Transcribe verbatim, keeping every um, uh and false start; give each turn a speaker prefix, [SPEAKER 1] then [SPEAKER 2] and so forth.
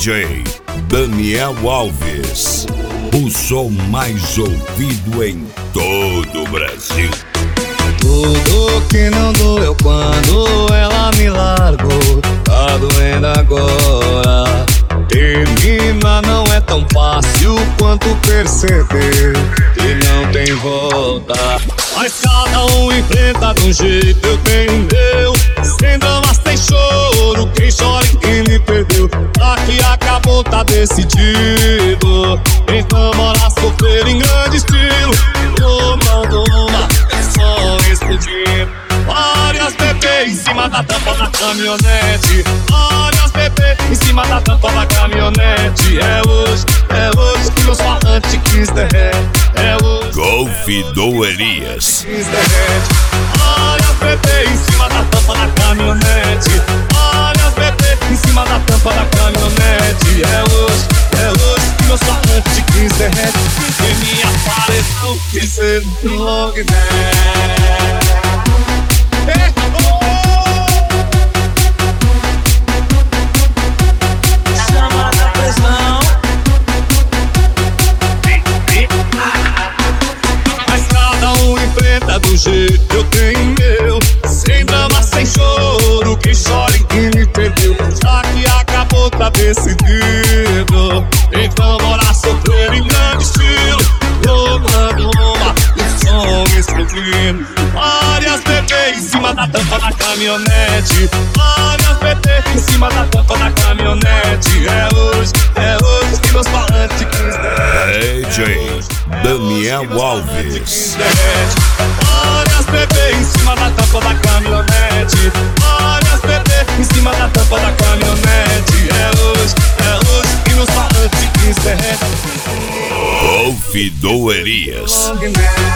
[SPEAKER 1] J Daniel Alves, o som mais ouvido em todo o Brasil.
[SPEAKER 2] Tudo que não doeu quando ela me largou, tá doendo agora. Terminar não é tão fácil quanto perceber que não tem volta. Mas cada um enfrenta de um jeito, eu tenho o meu. Sem drama, sem choro, quem chora e quem me perdeu. Aqui acabou, tá decidido. Então bora sofrer em grande estilo. Tomando uma, som explodindo. Várias bebês em cima da tampa da caminhonete. Várias bebês em cima da tampa da caminhonete. É hoje, é hoje que meus falantes quis derrete. É hoje.
[SPEAKER 1] Golfe do Elias.
[SPEAKER 2] Várias bebês em cima da tampa da caminhonete. Várias bebês em cima da tampa da caminhonete. É hoje, é hoje que meus falantes quis derrete. Em minha aparelho que cê não quiser. Do jeito eu tenho meu, sem drama, sem choro, quem chora e quem me perdeu. Já que acabou, tá decidido. Então bora sofrer em grande estilo. Jogando uma, o som explodindo. Várias bebês em cima da tampa da caminhonete. Várias bebês em cima da tampa da caminhonete. É hoje, é hoje que meus falantes quis
[SPEAKER 1] D J Daniel Alves.
[SPEAKER 2] Várias bebês em cima da tampa da caminhonete. Várias bebês em cima da tampa da caminhonete. É hoje, é hoje que meus falantes quis derrete.
[SPEAKER 1] Golfe do Elias.